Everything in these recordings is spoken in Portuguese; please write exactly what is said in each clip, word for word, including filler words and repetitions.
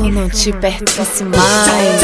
não te pertence mais.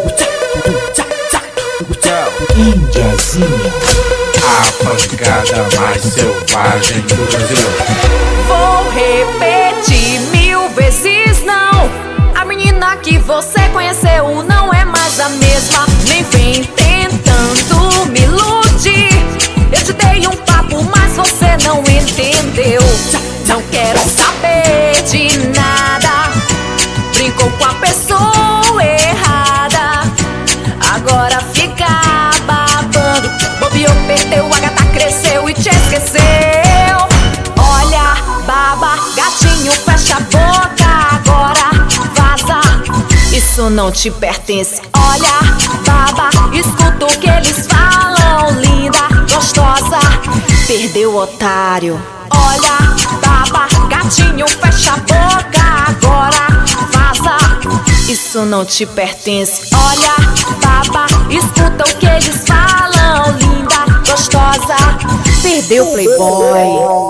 Indiazinha, a pancada mais selvagem do Brasil. Vou repetir mil vezes não. A menina que você conheceu não é mais a mesma. Nem vem tentando me iludir. Eu te dei um papo, mas você não entendeu. Não quero saber de nada. Brincou com a pessoa errada. Agora fica babando. Bobeou, perdeu, a gata cresceu e te esqueceu. Olha, baba, gatinho, fecha a boca agora. Vaza, isso não te pertence. Olha, baba, escuta o que eles falam. Linda, gostosa, perdeu, otário. Olha, baba, gatinho, fecha a boca agora. Vaza, isso não te pertence. Olha, baba, escuta o que eles falam. Linda, gostosa, perdeu, playboy.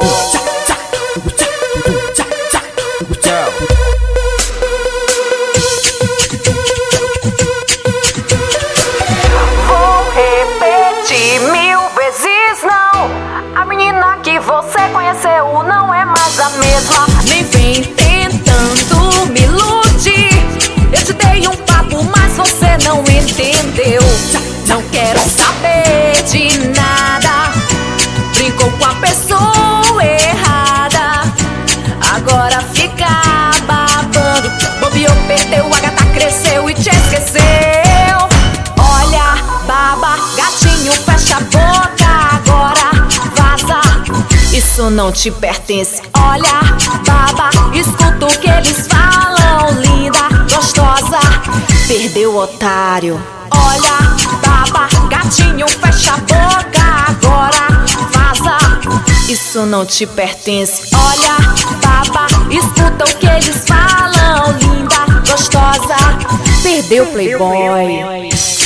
Vou repetir mil vezes não. A menina que você conheceu não é mais a mesma. Nem vem tentando me iludir. Eu te dei um papo, mas você não entendeu. Não quero saber de nada. Brincou com a pessoa errada. Agora fica babando. Bobeou, perdeu, a gata cresceu e te esqueceu. Olha, baba, gatinho, fecha a boca agora. Vaza, isso não te pertence. Olha, baba, escuta o que eles falam. Linda, gostosa, perdeu, otário. Olha, baba, gatinho, fecha a boca agora. Vaza, isso não te pertence. Olha, baba, escuta o que eles falam. Linda, gostosa, perdeu, playboy.